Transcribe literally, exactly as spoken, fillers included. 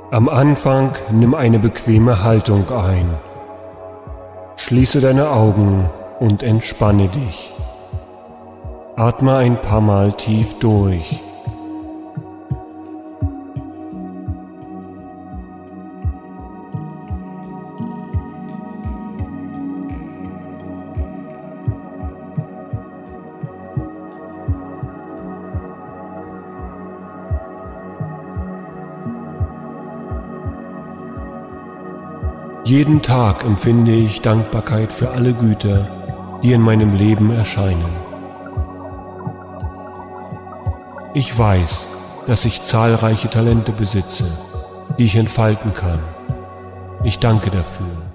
Am Anfang nimm eine bequeme Haltung ein. Schließe deine Augen und entspanne dich. Atme ein paar Mal tief durch. Jeden Tag empfinde ich Dankbarkeit für alle Güter, die in meinem Leben erscheinen. Ich weiß, dass ich zahlreiche Talente besitze, die ich entfalten kann. Ich danke dafür.